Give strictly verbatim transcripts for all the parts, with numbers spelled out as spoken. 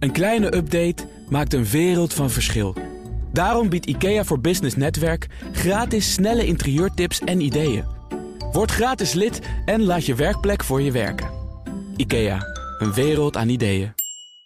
Een kleine update maakt een wereld van verschil. Daarom biedt IKEA voor Business Netwerk gratis snelle interieurtips en ideeën. Word gratis lid en laat je werkplek voor je werken. IKEA, een wereld aan ideeën.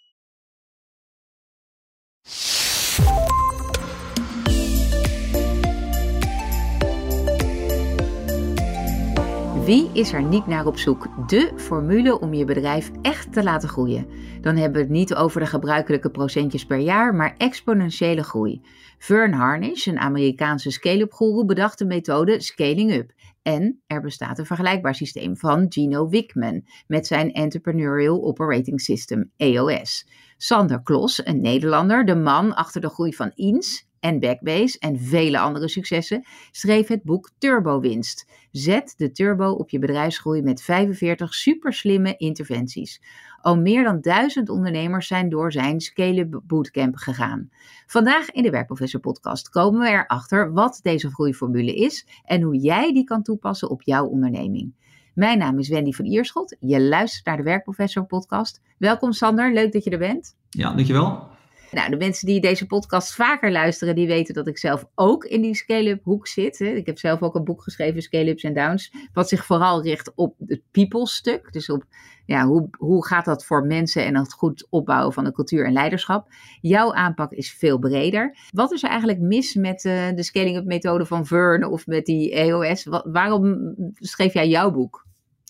Wie is er niet naar op zoek? De formule om je bedrijf echt te laten groeien. Dan hebben we het niet over de gebruikelijke procentjes per jaar, maar exponentiële groei. Vern Harnish, een Amerikaanse scale-up goeroe, bedacht de methode Scaling Up. En er bestaat een vergelijkbaar systeem van Gino Wickman met zijn Entrepreneurial Operating System, E O S. Sander Klos, een Nederlander, de man achter de groei van Eens en Backbase en vele andere successen, schreef het boek Turbowinst. Zet de turbo op je bedrijfsgroei met vijfenveertig superslimme interventies. Al meer dan duizend ondernemers zijn door zijn Scale-up Bootcamp gegaan. Vandaag in de Werkprofessor podcast komen we erachter wat deze groeiformule is en hoe jij die kan toepassen op jouw onderneming. Mijn naam is Wendy van Ierschot. Je luistert naar de Werkprofessor podcast. Welkom Sander, leuk dat je er bent. Ja, dankjewel. Nou, de mensen die deze podcast vaker luisteren, die weten dat ik zelf ook in die scale-up hoek zit. Ik heb zelf ook een boek geschreven, Scale-ups en Downs, wat zich vooral richt op het people stuk. Dus op ja, hoe, hoe gaat dat voor mensen en het goed opbouwen van de cultuur en leiderschap. Jouw aanpak is veel breder. Wat is er eigenlijk mis met uh, de scaling-up methode van Vern of met die E O S? Wat, waarom schreef jij jouw boek?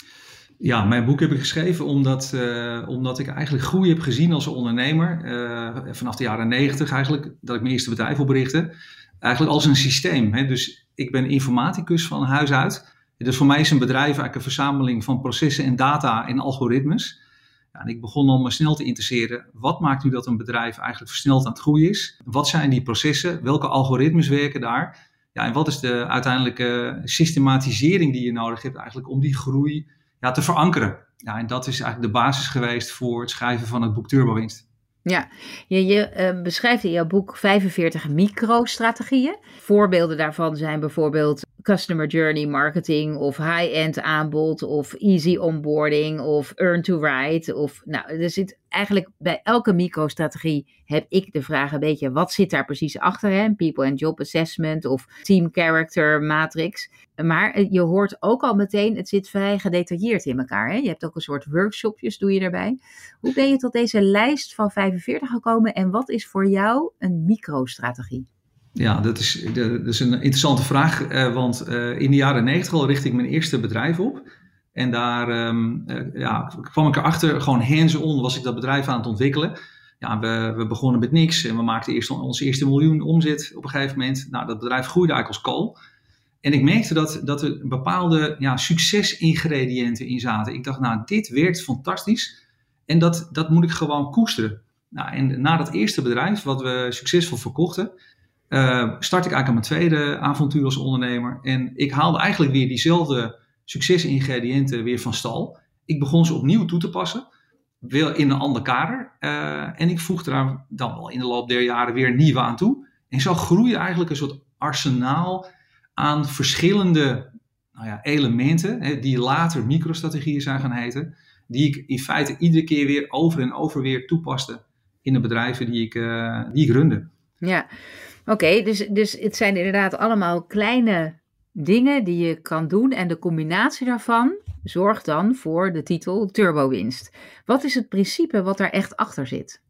Ja, mijn boek heb ik geschreven omdat, uh, omdat ik eigenlijk groei heb gezien als ondernemer. Uh, vanaf de jaren negentig eigenlijk, dat ik mijn eerste bedrijf oprichtte. Eigenlijk als een systeem. Hè? Dus ik ben informaticus van huis uit. Dus voor mij is een bedrijf eigenlijk een verzameling van processen en data en algoritmes. Ja, en ik begon al me snel te interesseren. Wat maakt nu dat een bedrijf eigenlijk versneld aan het groeien is? Wat zijn die processen? Welke algoritmes werken daar? Ja, en wat is de uiteindelijke systematisering die je nodig hebt eigenlijk om die groei Ja, te verankeren. Ja, en dat is eigenlijk de basis geweest voor het schrijven van het boek Turbowinst. Ja, je, je uh, beschrijft in jouw boek vijfenveertig micro-strategieën. Voorbeelden daarvan zijn bijvoorbeeld customer journey marketing of high-end aanbod of easy onboarding of earn to ride. Of, nou, er zit eigenlijk bij elke micro-strategie heb ik de vraag een beetje, wat zit daar precies achter? Hè? People and job assessment of team character matrix. Maar je hoort ook al meteen, het zit vrij gedetailleerd in elkaar. Hè? Je hebt ook een soort workshopjes, doe je erbij. Hoe ben je tot deze lijst van vijfenveertig gekomen en wat is voor jou een micro-strategie? Ja, dat is, dat is een interessante vraag, uh, want uh, in de jaren negentig al richtte ik mijn eerste bedrijf op. En daar um, uh, ja, kwam ik erachter, gewoon hands-on was ik dat bedrijf aan het ontwikkelen. Ja, we, we begonnen met niks en we maakten eerst onze eerste miljoen omzet op een gegeven moment. Nou, dat bedrijf groeide eigenlijk als kool. En ik merkte dat, dat er bepaalde ja, succesingrediënten in zaten. Ik dacht, nou, dit werkt fantastisch en dat, dat moet ik gewoon koesteren. Nou, en na dat eerste bedrijf, wat we succesvol verkochten, uh, start ik eigenlijk aan mijn tweede avontuur als ondernemer. En ik haalde eigenlijk weer diezelfde succesingrediënten weer van stal. Ik begon ze opnieuw toe te passen, wel in een ander kader. Uh, en ik voegde daar dan wel in de loop der jaren weer nieuwe aan toe. En zo groeide eigenlijk een soort arsenaal aan verschillende nou ja, elementen, hè, die later microstrategieën zijn gaan heten, die ik in feite iedere keer weer over en over weer toepaste in de bedrijven die ik, uh, die ik runde. Ja, oké, okay, dus, dus het zijn inderdaad allemaal kleine dingen die je kan doen en de combinatie daarvan zorgt dan voor de titel Turbowinst. Wat is het principe wat daar echt achter zit?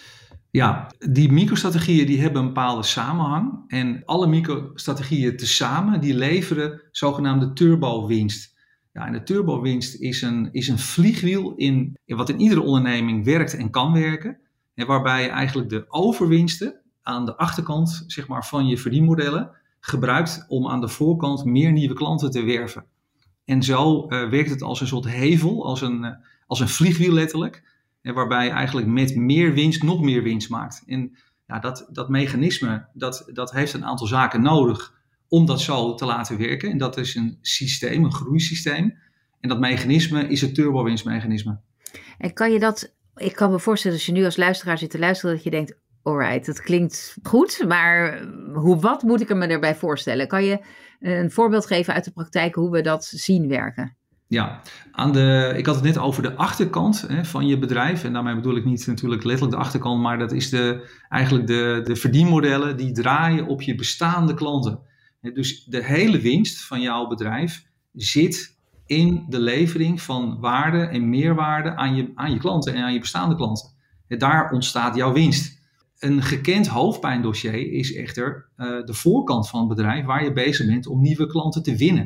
Ja, die microstrategieën die hebben een bepaalde samenhang en alle microstrategieën tezamen die leveren zogenaamde turbowinst. Ja, en de turbowinst is een, is een vliegwiel in, in wat in iedere onderneming werkt en kan werken. En waarbij je eigenlijk de overwinsten aan de achterkant zeg maar, van je verdienmodellen gebruikt om aan de voorkant meer nieuwe klanten te werven. En zo uh, werkt het als een soort hevel, als een, uh, als een vliegwiel letterlijk. En waarbij je eigenlijk met meer winst nog meer winst maakt. En ja, dat, dat mechanisme, dat, dat heeft een aantal zaken nodig om dat zo te laten werken. En dat is een systeem, een groeisysteem. En dat mechanisme is het turbowinstmechanisme. En kan je dat, ik kan me voorstellen als je nu als luisteraar zit te luisteren dat je denkt, alright, dat klinkt goed, maar hoe, wat moet ik er me erbij voorstellen? Kan je een voorbeeld geven uit de praktijk hoe we dat zien werken? Ja, aan de, ik had het net over de achterkant hè, van je bedrijf. En daarmee bedoel ik niet natuurlijk letterlijk de achterkant, maar dat is de, eigenlijk de, de verdienmodellen die draaien op je bestaande klanten. Dus de hele winst van jouw bedrijf zit in de levering van waarde en meerwaarde aan je, aan je klanten en aan je bestaande klanten. Daar ontstaat jouw winst. Een gekend hoofdpijndossier is echter uh, de voorkant van het bedrijf waar je bezig bent om nieuwe klanten te winnen.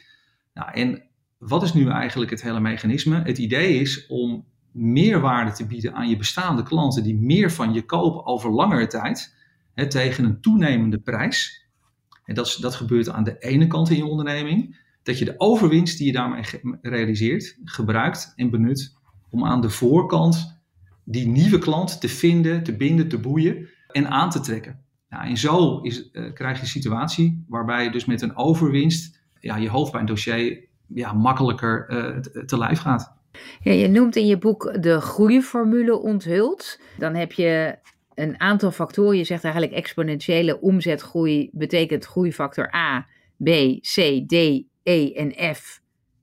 Nou, en wat is nu eigenlijk het hele mechanisme? Het idee is om meerwaarde te bieden aan je bestaande klanten die meer van je kopen over langere tijd hè, tegen een toenemende prijs. En dat, is, dat gebeurt aan de ene kant in je onderneming. Dat je de overwinst die je daarmee ge- realiseert gebruikt en benut om aan de voorkant die nieuwe klant te vinden, te binden, te boeien en aan te trekken. Nou, en zo is, uh, krijg je een situatie waarbij je dus met een overwinst ja, je hoofdpijndossier ja, makkelijker uh, te, te lijf gaat. Ja, je noemt in je boek de groeiformule onthuld. Dan heb je een aantal factoren. Je zegt eigenlijk exponentiële omzetgroei betekent groeifactor A, B, C, D, E en F.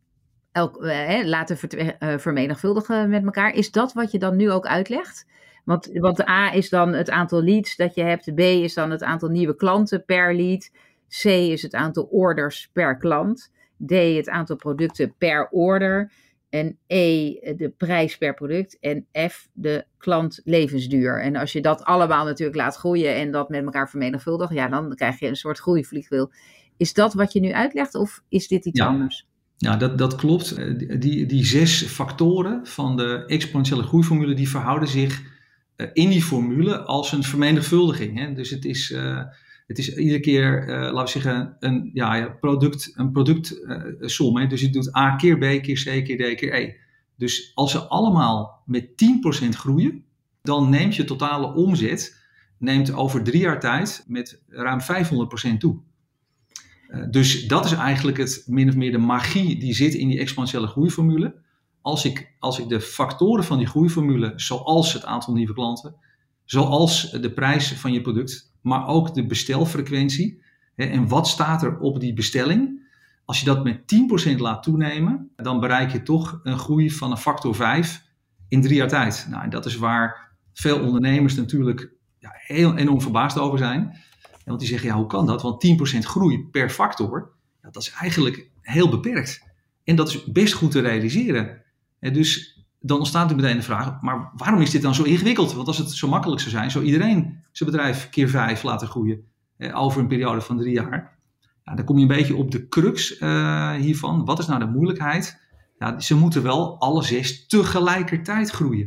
Elk, uh, laten ver, uh, vermenigvuldigen met elkaar. Is dat wat je dan nu ook uitlegt? Want, want de A is dan het aantal leads dat je hebt. De B is dan het aantal nieuwe klanten per lead. C is het aantal orders per klant. D het aantal producten per order. En E de prijs per product. En F de klantlevensduur. En als je dat allemaal natuurlijk laat groeien en dat met elkaar vermenigvuldigt, ja, dan krijg je een soort groeivliegwiel. Is dat wat je nu uitlegt of is dit iets ja. anders? Ja, dat, dat klopt. Die, die zes factoren van de exponentiële groeiformule, die verhouden zich uh, in die formule als een vermenigvuldiging. Hè? Dus het is, uh, het is iedere keer, uh, laten we zeggen, een, ja, product, een productsom. Uh, dus je doet A keer B keer C keer D keer E. Dus als ze allemaal met tien procent groeien, dan neemt je totale omzet neemt over drie jaar tijd met ruim vijfhonderd procent toe. Uh, dus dat is eigenlijk het min of meer de magie die zit in die exponentiële groeiformule. Als ik, als ik de factoren van die groeiformule, zoals het aantal nieuwe klanten, zoals de prijs van je product, maar ook de bestelfrequentie, hè, en wat staat er op die bestelling, als je dat met tien procent laat toenemen, dan bereik je toch een groei van een factor vijf in drie jaar tijd. Nou, en dat is waar veel ondernemers natuurlijk ja, heel enorm verbaasd over zijn. Want die zeggen, ja, hoe kan dat? Want tien procent groei per factor, ja, dat is eigenlijk heel beperkt. En dat is best goed te realiseren. En dus dan ontstaat er meteen de vraag, maar waarom is dit dan zo ingewikkeld? Want als het zo makkelijk zou zijn, zou iedereen zijn bedrijf keer vijf laten groeien eh, over een periode van drie jaar. Ja, dan kom je een beetje op de crux uh, hiervan. Wat is nou de moeilijkheid? Ja, ze moeten wel alle zes tegelijkertijd groeien.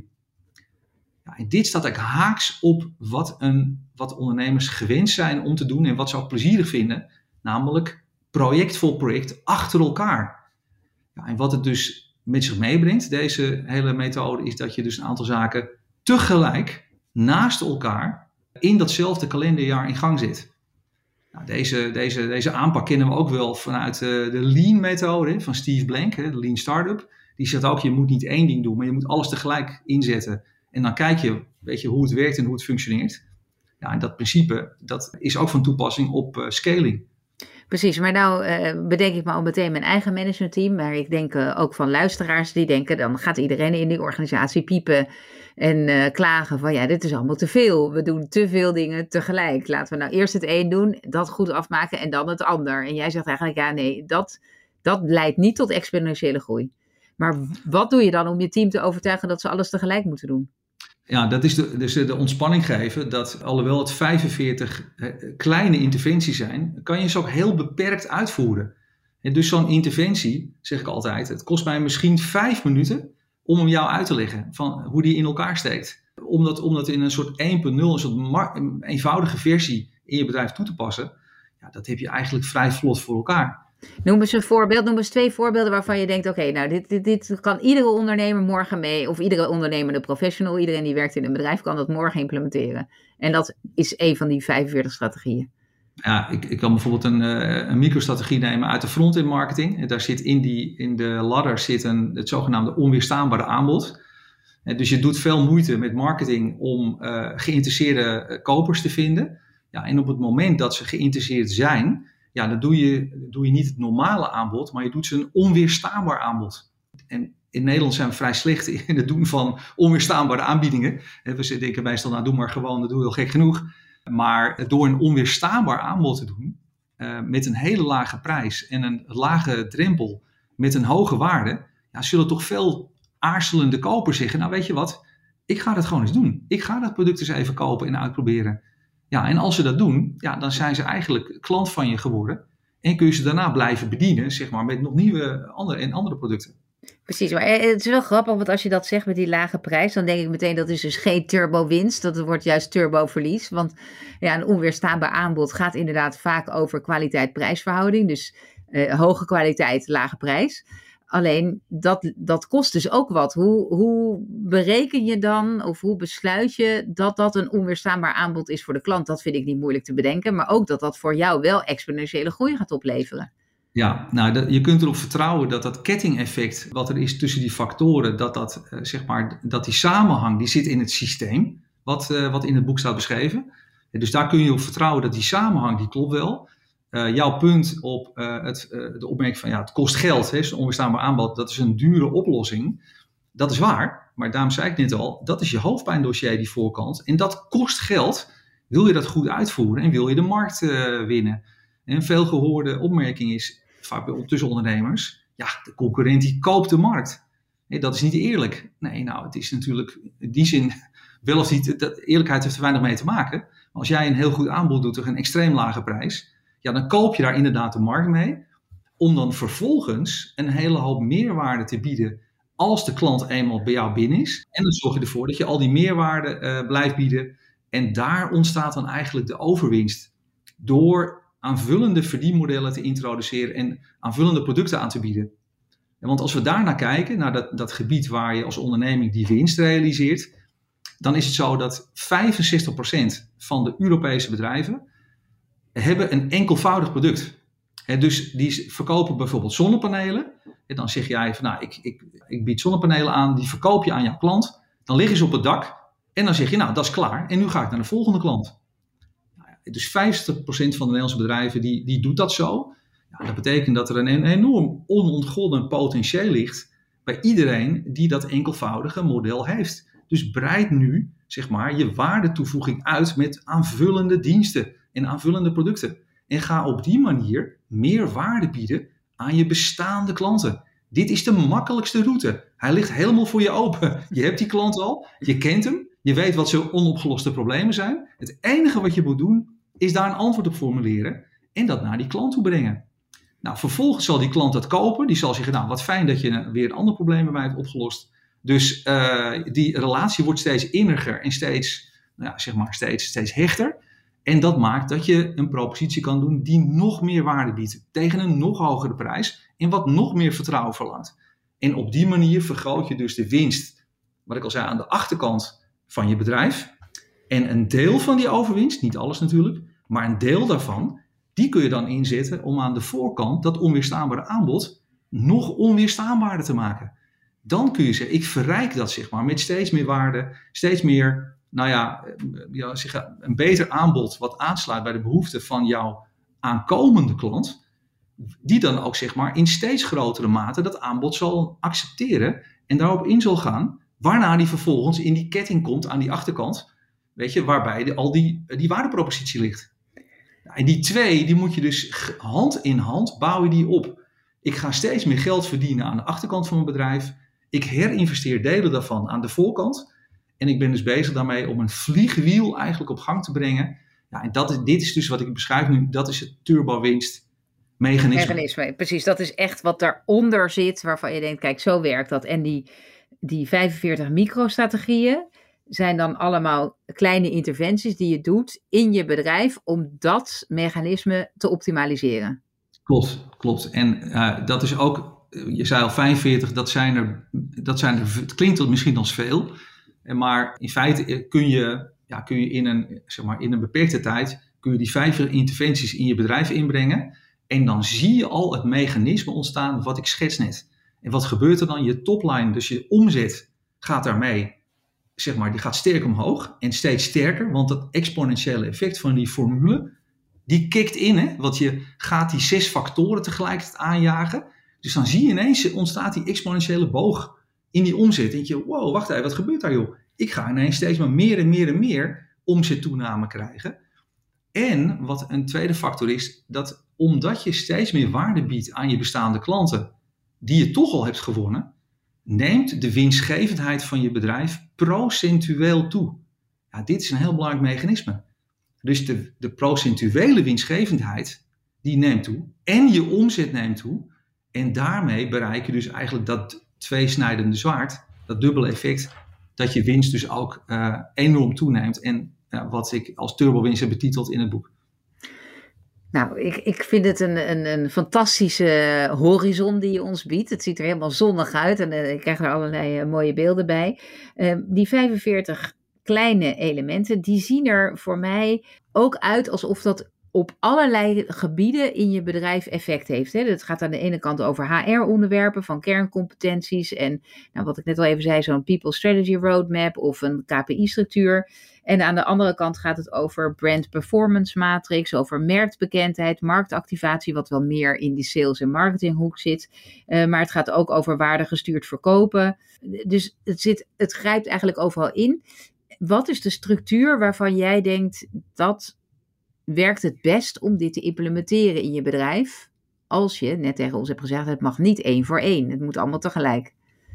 Ja, en dit staat eigenlijk haaks op wat, een, wat ondernemers gewend zijn om te doen en wat ze ook plezierig vinden. Namelijk project voor project achter elkaar. Ja, en wat het dus met zich meebrengt, deze hele methode, is dat je dus een aantal zaken tegelijk naast elkaar in datzelfde kalenderjaar in gang zet. Nou, deze, deze, deze aanpak kennen we ook wel vanuit de, de Lean-methode van Steve Blank, hè, de Lean Startup. Die zegt ook, je moet niet één ding doen, maar je moet alles tegelijk inzetten. En dan kijk je, weet je hoe het werkt en hoe het functioneert. Ja, en dat principe, dat is ook van toepassing op uh, scaling. Precies, maar nou uh, bedenk ik me al meteen mijn eigen managementteam. Maar ik denk uh, ook van luisteraars die denken, dan gaat iedereen in die organisatie piepen en uh, klagen van ja, dit is allemaal te veel. We doen te veel dingen tegelijk. Laten we nou eerst het een doen, dat goed afmaken en dan het ander. En jij zegt eigenlijk, ja nee, dat, dat leidt niet tot exponentiële groei. Maar wat doe je dan om je team te overtuigen dat ze alles tegelijk moeten doen? Ja, dat is de, dus de ontspanning geven dat alhoewel het vijfenveertig eh, kleine interventies zijn, kan je ze ook heel beperkt uitvoeren. En dus zo'n interventie, zeg ik altijd, het kost mij misschien vijf minuten om hem jou uit te leggen van hoe die in elkaar steekt. Om dat, om dat in een soort één punt nul, een soort mar- een eenvoudige versie in je bedrijf toe te passen, ja, dat heb je eigenlijk vrij vlot voor elkaar. Noem eens een voorbeeld, noem eens twee voorbeelden waarvan je denkt, oké, okay, nou dit, dit, dit kan iedere ondernemer morgen mee, of iedere ondernemende professional, iedereen die werkt in een bedrijf kan dat morgen implementeren. En dat is een van die vijfenveertig strategieën. Ja, ik, ik kan bijvoorbeeld een, een microstrategie nemen uit de front-end marketing. En daar zit in, die, in de ladder zit een, het zogenaamde onweerstaanbare aanbod. En dus je doet veel moeite met marketing om uh, geïnteresseerde kopers te vinden. Ja, en op het moment dat ze geïnteresseerd zijn, ja, dan doe je, doe je niet het normale aanbod, maar je doet ze een onweerstaanbaar aanbod. En in Nederland zijn we vrij slecht in het doen van onweerstaanbare aanbiedingen. We denken meestal, nou doe maar gewoon, dat doe je al gek genoeg. Maar door een onweerstaanbaar aanbod te doen, uh, met een hele lage prijs en een lage drempel met een hoge waarde, ja, zullen toch veel aarzelende kopers zeggen, nou weet je wat, ik ga dat gewoon eens doen. Ik ga dat product eens even kopen en uitproberen. Ja, en als ze dat doen, ja, dan zijn ze eigenlijk klant van je geworden. En kun je ze daarna blijven bedienen, zeg maar, met nog nieuwe andere, en andere producten. Precies, maar het is wel grappig, want als je dat zegt met die lage prijs, dan denk ik meteen dat is dus geen turbo-winst, dat wordt juist turbo-verlies. Want ja, een onweerstaanbaar aanbod gaat inderdaad vaak over kwaliteit-prijsverhouding. Dus uh, hoge kwaliteit, lage prijs. Alleen, dat, dat kost dus ook wat. Hoe, hoe bereken je dan, of hoe besluit je dat dat een onweerstaanbaar aanbod is voor de klant? Dat vind ik niet moeilijk te bedenken, maar ook dat dat voor jou wel exponentiële groei gaat opleveren. Ja, nou, dat, je kunt erop vertrouwen dat dat kettingeffect, wat er is tussen die factoren, dat, dat, uh, zeg maar, dat die samenhang, die zit in het systeem, wat, uh, wat in het boek staat beschreven. En dus daar kun je op vertrouwen dat die samenhang, die klopt wel. Uh, jouw punt op uh, het, uh, de opmerking van ja, het kost geld, hè, zo'n onweerstaanbaar aanbod, dat is een dure oplossing. Dat is waar, maar daarom zei ik net al, dat is je hoofdpijndossier, die voorkant. En dat kost geld. Wil je dat goed uitvoeren en wil je de markt uh, winnen? En een veel gehoorde opmerking is, vaak bij tussenondernemers, ja, de concurrent die koopt de markt. Nee, dat is niet eerlijk. Nee, nou, het is natuurlijk in die zin wel of niet, dat, eerlijkheid heeft er weinig mee te maken. Maar als jij een heel goed aanbod doet tegen een extreem lage prijs, ja, dan koop je daar inderdaad de markt mee, om dan vervolgens een hele hoop meerwaarde te bieden als de klant eenmaal bij jou binnen is. En dan zorg je ervoor dat je al die meerwaarde uh, blijft bieden. En daar ontstaat dan eigenlijk de overwinst. Door aanvullende verdienmodellen te introduceren en aanvullende producten aan te bieden. En want als we daarnaar kijken, naar dat, dat gebied waar je als onderneming die winst realiseert, dan is het zo dat vijfenzestig procent van de Europese bedrijven hebben een enkelvoudig product. He, dus die verkopen bijvoorbeeld zonnepanelen. En dan zeg jij van nou, ik, ik, ik bied zonnepanelen aan, die verkoop je aan jouw klant. Dan liggen ze op het dak en dan zeg je nou, dat is klaar. En nu ga ik naar de volgende klant. Nou ja, dus vijfenzestig procent van de Nederlandse bedrijven die, die doet dat zo. Ja, dat betekent dat er een, een enorm onontgonnen potentieel ligt bij iedereen die dat enkelvoudige model heeft. Dus breid nu, zeg maar, je waardetoevoeging uit met aanvullende diensten en aanvullende producten. En ga op die manier meer waarde bieden aan je bestaande klanten. Dit is de makkelijkste route. Hij ligt helemaal voor je open. Je hebt die klant al, je kent hem, je weet wat zijn onopgeloste problemen zijn. Het enige wat je moet doen, is daar een antwoord op formuleren en dat naar die klant toe brengen. Nou, vervolgens zal die klant dat kopen. Die zal zeggen, nou, wat fijn dat je weer een ander probleem bij mij hebt opgelost. Dus uh, die relatie wordt steeds inniger en steeds, nou ja, zeg maar, steeds, steeds hechter. En dat maakt dat je een propositie kan doen die nog meer waarde biedt. Tegen een nog hogere prijs en wat nog meer vertrouwen verlangt. En op die manier vergroot je dus de winst, wat ik al zei, aan de achterkant van je bedrijf. En een deel van die overwinst, niet alles natuurlijk, maar een deel daarvan, die kun je dan inzetten om aan de voorkant dat onweerstaanbare aanbod nog onweerstaanbaarder te maken. Dan kun je zeggen, ik verrijk dat zeg maar met steeds meer waarde, steeds meer, nou ja, ja zeg, een beter aanbod wat aansluit bij de behoeften van jouw aankomende klant, die dan ook zeg maar in steeds grotere mate dat aanbod zal accepteren en daarop in zal gaan, waarna die vervolgens in die ketting komt aan die achterkant, weet je, waarbij de, al die, die waardepropositie ligt. En die twee, die moet je dus hand in hand, bouw je die op. Ik ga steeds meer geld verdienen aan de achterkant van mijn bedrijf. Ik herinvesteer delen daarvan aan de voorkant. En ik ben dus bezig daarmee om een vliegwiel eigenlijk op gang te brengen. Ja, en dat is, dit is dus wat ik beschrijf nu, dat is het turbo-winstmechanisme. Mechanisme, precies, dat is echt wat daaronder zit, waarvan je denkt, kijk, zo werkt dat. En die, die vijfenveertig microstrategieën zijn dan allemaal kleine interventies die je doet in je bedrijf om dat mechanisme te optimaliseren. Klopt, klopt. En uh, dat is ook, je zei al vijfenveertig, dat zijn er, dat zijn er, het klinkt misschien als veel, maar in feite kun je, ja, kun je in een, zeg maar, in een beperkte tijd, kun je die vijf interventies in je bedrijf inbrengen en dan zie je al het mechanisme ontstaan wat ik schets net. En wat gebeurt er dan? Je topline, dus je omzet gaat daarmee, zeg maar, die gaat sterk omhoog en steeds sterker, want dat exponentiële effect van die formule, die kikt in, hè? Want je gaat die zes factoren tegelijkertijd aanjagen. Dus Dus dan zie je ineens, ontstaat die exponentiële boog in die omzet. En denk je, wow, wacht even, wat gebeurt daar joh? Ik ga ineens steeds maar meer en meer en meer omzettoename krijgen. En wat een tweede factor is, dat omdat je steeds meer waarde biedt aan je bestaande klanten, die je toch al hebt gewonnen, neemt de winstgevendheid van je bedrijf procentueel toe. Ja, dit is een heel belangrijk mechanisme. Dus de, de procentuele winstgevendheid, die neemt toe. En je omzet neemt toe. En daarmee bereik je dus eigenlijk dat tweesnijdende zwaard, dat dubbele effect, dat je winst dus ook uh, enorm toeneemt. En uh, wat ik als turbowinst heb betiteld in het boek. Nou, ik, ik vind het een, een, een fantastische horizon die je ons biedt. Het ziet er helemaal zonnig uit en uh, ik krijg er allerlei uh, mooie beelden bij. Uh, die vijfenveertig kleine elementen, die zien er voor mij ook uit alsof dat op allerlei gebieden in je bedrijf effect heeft. Hè. Het gaat aan de ene kant over H R-onderwerpen van kerncompetenties en nou, wat ik net al even zei, zo'n People Strategy Roadmap of een K P I-structuur. En aan de andere kant gaat het over brand performance matrix, over merkbekendheid, marktactivatie, wat wel meer in die sales- en marketinghoek zit. Uh, maar het gaat ook over waardegestuurd verkopen. Dus het, zit, het grijpt eigenlijk overal in. Wat is de structuur waarvan jij denkt dat werkt het best om dit te implementeren in je bedrijf? Als je net tegen ons hebt gezegd, het mag niet één voor één. Het moet allemaal tegelijk.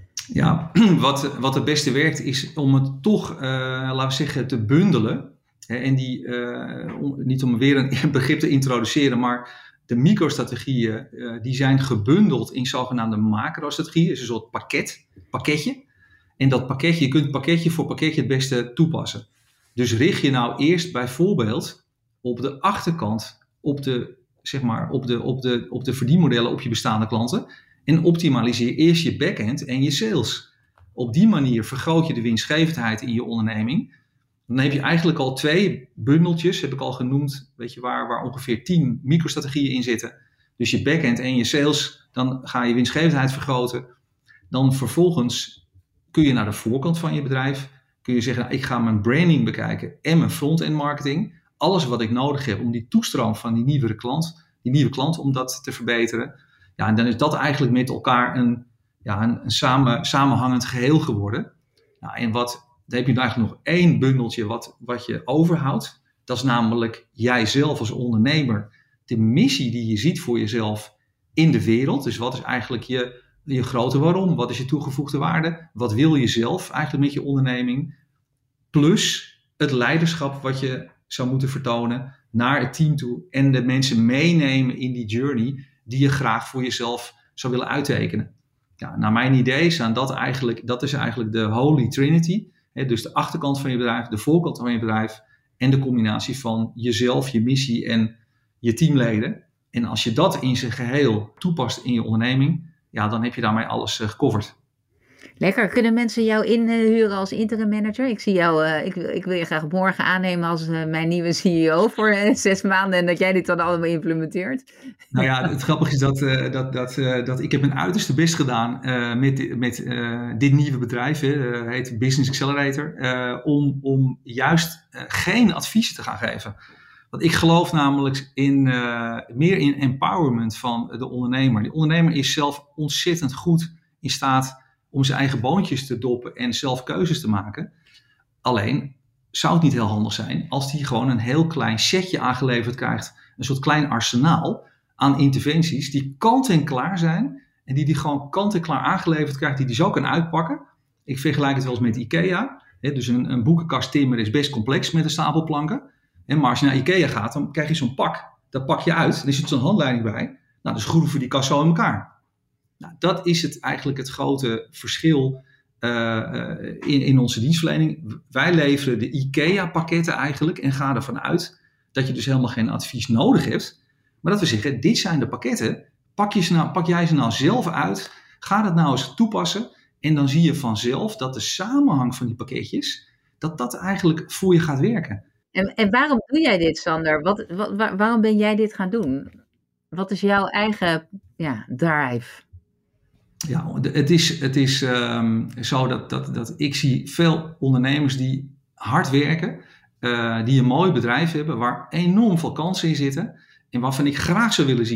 Ja, wat, wat het beste werkt is om het toch, uh, laten we zeggen, te bundelen. Hè, en die, uh, om, niet om weer een begrip te introduceren, maar de microstrategieën uh, die zijn gebundeld in zogenaamde macrostrategieën. Dus een soort pakket, pakketje. En dat pakketje, je kunt pakketje voor pakketje het beste toepassen. Dus richt je nou eerst bijvoorbeeld op de achterkant, op de, zeg maar, op de, op de, op de verdienmodellen op je bestaande klanten. En optimaliseer eerst je backend en je sales. Op die manier vergroot je de winstgevendheid in je onderneming. Dan heb je eigenlijk al twee bundeltjes, heb ik al genoemd, weet je, waar, waar ongeveer tien microstrategieën in zitten. Dus je backend en je sales, dan ga je winstgevendheid vergroten. Dan vervolgens kun je naar de voorkant van je bedrijf, kun je zeggen, nou, ik ga mijn branding bekijken en mijn front-end marketing. Alles wat ik nodig heb om die toestroom van die nieuwe klant, die nieuwe klant, om dat te verbeteren. Ja, en dan is dat eigenlijk met elkaar een, ja, een, een samen, samenhangend geheel geworden. Nou, en wat, dan heb je eigenlijk nog één bundeltje wat, wat je overhoudt. Dat is namelijk jijzelf als ondernemer. De missie die je ziet voor jezelf in de wereld. Dus wat is eigenlijk je, je grote waarom? Wat is je toegevoegde waarde? Wat wil je zelf eigenlijk met je onderneming? Plus het leiderschap wat je zou moeten vertonen naar het team toe. En de mensen meenemen in die journey die je graag voor jezelf zou willen uittekenen. Ja, naar mijn idee staan dat eigenlijk, dat is eigenlijk de Holy Trinity. Hè, dus de achterkant van je bedrijf, de voorkant van je bedrijf en de combinatie van jezelf, je missie en je teamleden. En als je dat in zijn geheel toepast in je onderneming, ja, dan heb je daarmee alles uh, gecoverd. Lekker. Kunnen mensen jou inhuren als interim manager? Ik zie jou, uh, ik, ik wil je graag morgen aannemen als uh, mijn nieuwe C E O voor uh, zes maanden en dat jij dit dan allemaal implementeert. Nou ja, het grappige is dat, uh, dat, dat, uh, dat ik heb mijn uiterste best gedaan uh, met, met uh, dit nieuwe bedrijf, hè, uh, heet Business Accelerator, uh, om, om juist uh, geen adviezen te gaan geven. Want ik geloof namelijk in, uh, meer in empowerment van de ondernemer. Die ondernemer is zelf ontzettend goed in staat om zijn eigen boontjes te doppen en zelf keuzes te maken. Alleen zou het niet heel handig zijn als hij gewoon een heel klein setje aangeleverd krijgt. Een soort klein arsenaal aan interventies die kant en klaar zijn. En die hij gewoon kant en klaar aangeleverd krijgt, die hij zo kan uitpakken. Ik vergelijk het wel eens met IKEA. Hè, dus een, een boekenkast timmeren is best complex met een stapel planken. En maar als je naar IKEA gaat, dan krijg je zo'n pak. Dat pak je uit, er zit zo'n handleiding bij. Nou, dan schroeven we die kast zo in elkaar. Nou, dat is het eigenlijk het grote verschil uh, in, in onze dienstverlening. Wij leveren de IKEA-pakketten eigenlijk en gaan ervan uit dat je dus helemaal geen advies nodig hebt. Maar dat we zeggen, dit zijn de pakketten. Pak, je ze nou, pak jij ze nou zelf uit. Ga dat nou eens toepassen. En dan zie je vanzelf dat de samenhang van die pakketjes, dat dat eigenlijk voor je gaat werken. En, en waarom doe jij dit, Sander? Wat, wat, waar, waarom ben jij dit gaan doen? Wat is jouw eigen ja, drive? Ja, het is, het is um, zo dat, dat, dat ik zie veel ondernemers die hard werken, uh, die een mooi bedrijf hebben, waar enorm veel kansen in zitten en waarvan ik graag zou willen zien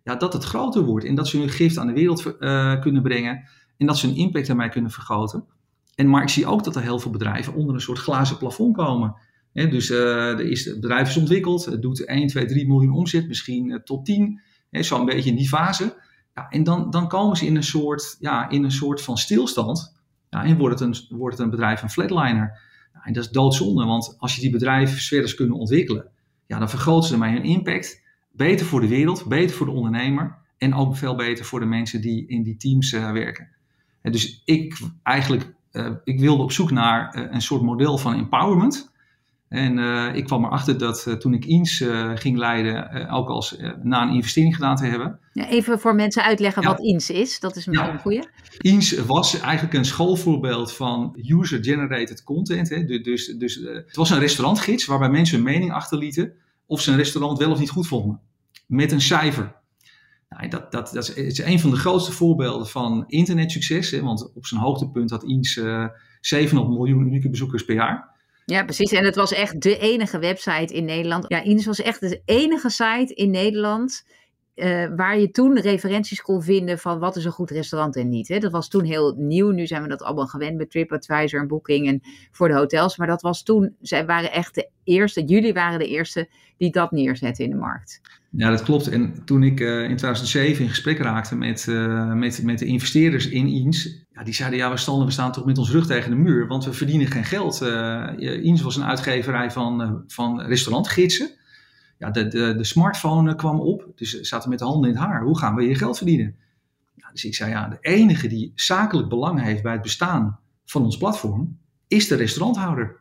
ja, dat het groter wordt. En dat ze hun gift aan de wereld uh, kunnen brengen. En dat ze hun impact daarmee kunnen vergroten. En, maar ik zie ook dat er heel veel bedrijven onder een soort glazen plafond komen. He, dus uh, er is, het bedrijf is ontwikkeld. Het doet één, twee, drie miljoen omzet. Misschien uh, tot tien. Zo'n beetje in die fase. Ja, en dan, dan komen ze in een soort, ja, in een soort van stilstand. Ja, en wordt het, een, wordt het een bedrijf een flatliner. Ja, en dat is doodzonde, want als je die bedrijven verder kunnen ontwikkelen, ja, dan vergroten ze ermee hun impact. Beter voor de wereld, beter voor de ondernemer en ook veel beter voor de mensen die in die teams uh, werken. En dus ik eigenlijk, uh, ik wilde op zoek naar uh, een soort model van empowerment. En uh, ik kwam erachter dat uh, toen ik Eens uh, ging leiden, uh, ook als uh, na een investering gedaan te hebben. Ja, even voor mensen uitleggen ja. wat Eens is, dat is misschien ja. een goeie. Eens was eigenlijk een schoolvoorbeeld van user-generated content. Hè. Dus, dus uh, het was een restaurantgids waarbij mensen hun mening achterlieten of ze een restaurant wel of niet goed vonden. Met een cijfer. Nou, dat, dat, dat is, is een van de grootste voorbeelden van internetsucces. Hè, want op zijn hoogtepunt had Eens uh, zevenhonderd miljoen unieke bezoekers per jaar. Ja, precies. En het was echt de enige website in Nederland. Ja, Eens was echt de enige site in Nederland uh, waar je toen referenties kon vinden van wat is een goed restaurant en niet. Hè. Dat was toen heel nieuw. Nu zijn we dat allemaal gewend met TripAdvisor en Booking en voor de hotels. Maar dat was toen, zij waren echt de eerste, jullie waren de eerste die dat neerzetten in de markt. Ja, dat klopt. En toen ik uh, in tweeduizend zeven in gesprek raakte met, uh, met, met de investeerders in Eens, ja, die zeiden, ja, we, stonden, we staan toch met ons rug tegen de muur, want we verdienen geen geld. Uh, Eens was een uitgeverij van, uh, van restaurantgidsen. Ja, de, de, de smartphone kwam op, dus ze zaten met de handen in het haar. Hoe gaan we hier geld verdienen? Ja, dus ik zei, ja, de enige die zakelijk belang heeft bij het bestaan van ons platform, is de restauranthouder.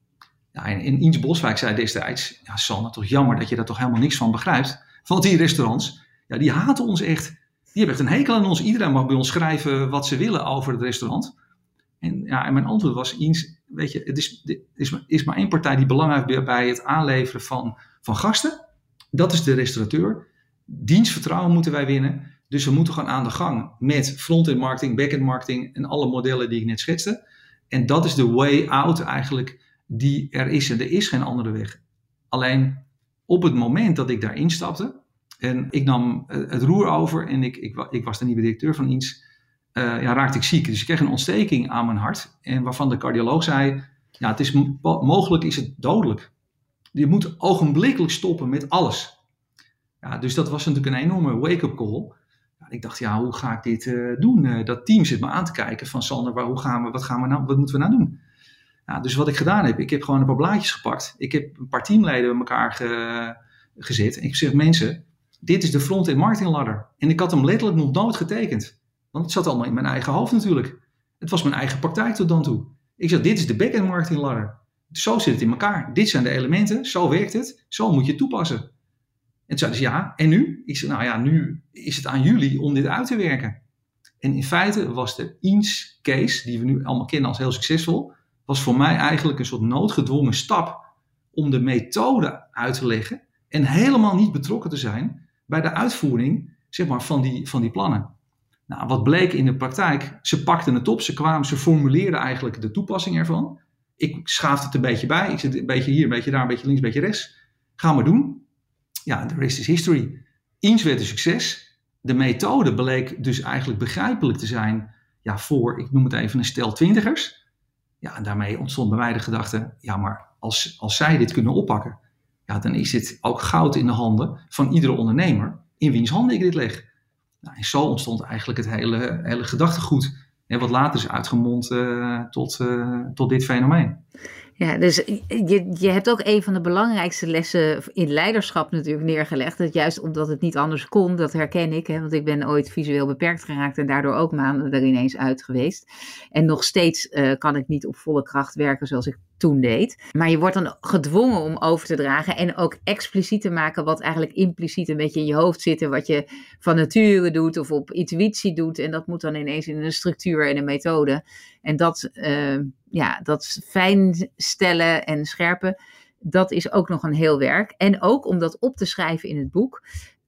Ja, en, en Eens Boswijk zei destijds, ja, Sanne, toch jammer dat je daar toch helemaal niks van begrijpt. Want die restaurants, ja, die haten ons echt. Die hebben echt een hekel aan ons. Iedereen mag bij ons schrijven wat ze willen over het restaurant. En, ja, en mijn antwoord was, Eens, weet je, het is, het is, is maar één partij die belang heeft bij het aanleveren van, van gasten. Dat is de restaurateur. Dienstvertrouwen moeten wij winnen. Dus we moeten gewoon aan de gang met front-end marketing, back-end marketing en alle modellen die ik net schetste. En dat is de way out eigenlijk die er is. En er is geen andere weg. Alleen op het moment dat ik daarin stapte en ik nam het roer over en ik, ik, ik was de nieuwe directeur van Eens, uh, ja, raakte ik ziek. Dus ik kreeg een ontsteking aan mijn hart en waarvan de cardioloog zei, ja, het is mogelijk is het dodelijk. Je moet ogenblikkelijk stoppen met alles. Ja, dus dat was natuurlijk een enorme wake-up call. Ja, ik dacht, ja, hoe ga ik dit uh, doen? Uh, dat team zit me aan te kijken van Sander, waar, hoe gaan we, wat, gaan we nou, wat moeten we nou doen? Ja, dus wat ik gedaan heb, ik heb gewoon een paar blaadjes gepakt. Ik heb een paar teamleden bij elkaar ge, gezet. En ik zeg, mensen, dit is de front-end marketing ladder. En ik had hem letterlijk nog nooit getekend. Want het zat allemaal in mijn eigen hoofd natuurlijk. Het was mijn eigen praktijk tot dan toe. Ik zeg, dit is de back-end marketing ladder. Zo zit het in elkaar. Dit zijn de elementen, zo werkt het. Zo moet je het toepassen. En toen zeiden ze, ja, en nu? Ik zeg, nou ja, nu is het aan jullie om dit uit te werken. En in feite was de Eens case, die we nu allemaal kennen als heel succesvol, was voor mij eigenlijk een soort noodgedwongen stap om de methode uit te leggen en helemaal niet betrokken te zijn bij de uitvoering, zeg maar, van die, van die plannen. Nou, wat bleek in de praktijk, ze pakten het op, ze kwamen, ze formuleerden eigenlijk de toepassing ervan. Ik schaafde het een beetje bij, ik zit een beetje hier, een beetje daar, een beetje links, een beetje rechts. Gaan we doen. Ja, the rest is history. Eens werd een succes. De methode bleek dus eigenlijk begrijpelijk te zijn, ja, voor, ik noem het even een stel twintigers. Ja, en daarmee ontstond bij mij de gedachte, ja, maar als, als zij dit kunnen oppakken, ja, dan is dit ook goud in de handen van iedere ondernemer in wiens handen ik dit leg. Nou, en zo ontstond eigenlijk het hele, hele gedachtegoed, hè, wat later is uitgemond uh, tot, uh, tot dit fenomeen. Ja, dus je, je hebt ook een van de belangrijkste lessen in leiderschap natuurlijk neergelegd. Dat juist omdat het niet anders kon, dat herken ik. Hè, want ik ben ooit visueel beperkt geraakt en daardoor ook maanden er ineens uit geweest. En nog steeds uh, kan ik niet op volle kracht werken zoals ik toen deed. Maar je wordt dan gedwongen om over te dragen en ook expliciet te maken wat eigenlijk impliciet een beetje in je hoofd zit. En wat je van nature doet of op intuïtie doet. En dat moet dan ineens in een structuur en een methode. En dat, uh, ja, dat fijnstellen en scherpen, dat is ook nog een heel werk. En ook om dat op te schrijven in het boek.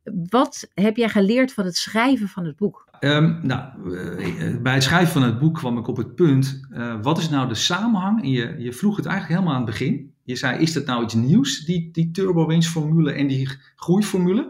Wat heb jij geleerd van het schrijven van het boek? Um, nou, uh, bij het schrijven van het boek kwam ik op het punt, uh, wat is nou de samenhang? En je, je vroeg het eigenlijk helemaal aan het begin. Je zei, is dat nou iets nieuws, die, die turbo-winstformule en die groeiformule?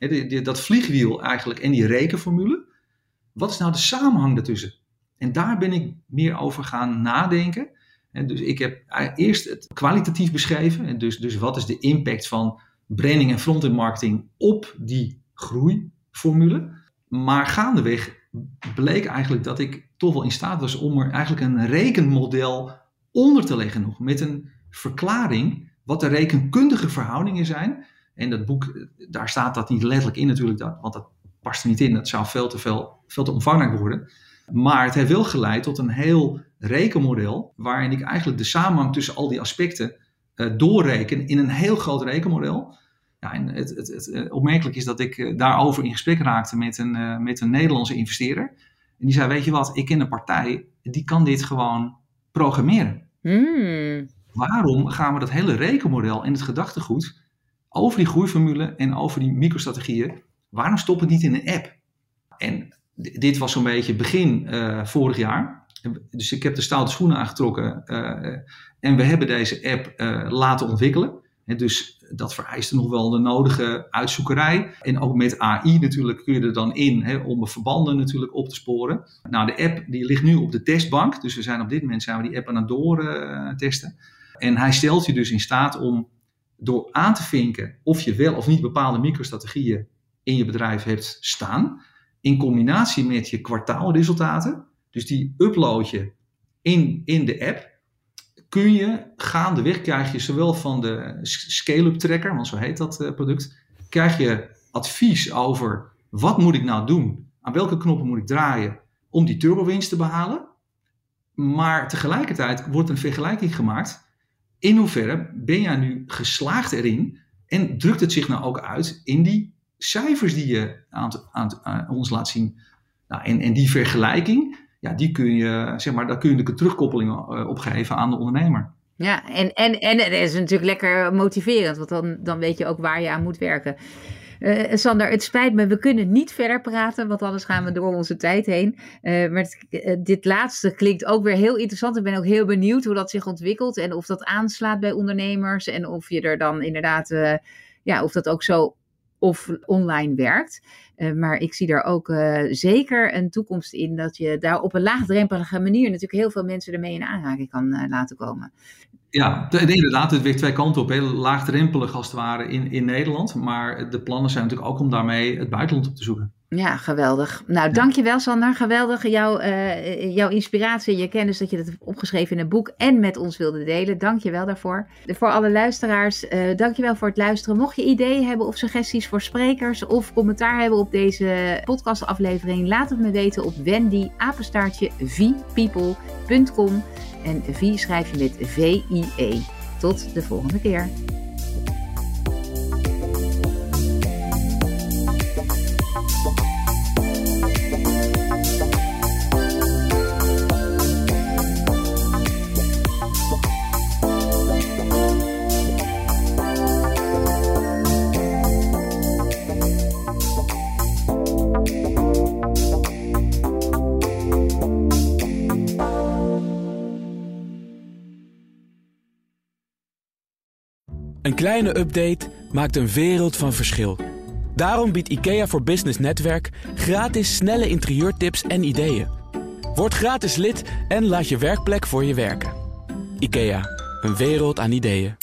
He, die, die, dat vliegwiel eigenlijk en die rekenformule. Wat is nou de samenhang daartussen? En daar ben ik meer over gaan nadenken. En dus ik heb eerst het kwalitatief beschreven. En dus, dus wat is de impact van branding en front-end marketing op die groeiformule? Maar gaandeweg bleek eigenlijk dat ik toch wel in staat was om er eigenlijk een rekenmodel onder te leggen nog. Met een verklaring wat de rekenkundige verhoudingen zijn. En dat boek, daar staat dat niet letterlijk in natuurlijk, want dat past er niet in. Dat zou veel te, veel, veel te omvangrijk worden. Maar het heeft wel geleid tot een heel rekenmodel, waarin ik eigenlijk de samenhang tussen al die aspecten uh, doorreken in een heel groot rekenmodel. Ja, en het, het, het, het opmerkelijk is dat ik uh, daarover in gesprek raakte met een, uh, met een Nederlandse investeerder. En die zei, weet je wat, ik ken een partij, die kan dit gewoon programmeren. Mm. Waarom gaan we dat hele rekenmodel en het gedachtegoed over die groeiformule en over die microstrategieën, waarom stoppen we het niet in een app? En d- dit was zo'n beetje begin uh, vorig jaar. Dus ik heb de stoute schoenen aangetrokken uh, en we hebben deze app uh, laten ontwikkelen. En dus dat vereist nog wel de nodige uitzoekerij. En ook met A I natuurlijk kun je er dan in, hè, om verbanden natuurlijk op te sporen. Nou, de app die ligt nu op de testbank. Dus we zijn op dit moment zijn we die app aan het doortesten. Uh, en hij stelt je dus in staat om door aan te vinken of je wel of niet bepaalde microstrategieën in je bedrijf hebt staan. In combinatie met je kwartaalresultaten. Dus die upload je in, in de app. Kun je gaandeweg, krijg je zowel van de scale-up tracker, want zo heet dat uh, product, krijg je advies over wat moet ik nou doen, aan welke knoppen moet ik draaien om die turbowinst te behalen. Maar tegelijkertijd wordt een vergelijking gemaakt. In hoeverre ben jij nu geslaagd erin en drukt het zich nou ook uit in die cijfers die je aan, te, aan, te, aan ons laat zien. Nou, en, en die vergelijking, ja, die kun je, zeg maar, daar kun je de terugkoppeling uh, op geven aan de ondernemer. Ja, en, en, en het is natuurlijk lekker motiverend, want dan, dan weet je ook waar je aan moet werken. Uh, Sander, het spijt me, we kunnen niet verder praten, want anders gaan we door onze tijd heen. Uh, maar het, uh, dit laatste klinkt ook weer heel interessant. Ik ben ook heel benieuwd hoe dat zich ontwikkelt en of dat aanslaat bij ondernemers en of je er dan inderdaad, uh, ja, of dat ook zo of online werkt. Uh, maar ik zie daar ook uh, zeker een toekomst in dat je daar op een laagdrempelige manier natuurlijk heel veel mensen ermee in aanraking kan uh, laten komen. Ja, de, de, inderdaad, het werkt twee kanten op. Heel laagdrempelig als het ware in, in Nederland. Maar de plannen zijn natuurlijk ook om daarmee het buitenland op te zoeken. Ja, geweldig. Nou, ja. Dankjewel Sander. Geweldig. Jouw, uh, jouw inspiratie, je kennis dat je dat hebt opgeschreven in een boek en met ons wilde delen. Dankjewel daarvoor. Voor alle luisteraars, uh, dankjewel voor het luisteren. Mocht je ideeën hebben of suggesties voor sprekers of commentaar hebben op deze podcastaflevering, laat het me weten op wendy apenstaartje v people punt com. En V schrijf je met V I E. Tot de volgende keer. Een kleine update maakt een wereld van verschil. Daarom biedt IKEA voor Business Netwerk gratis snelle interieurtips en ideeën. Word gratis lid en laat je werkplek voor je werken. IKEA, een wereld aan ideeën.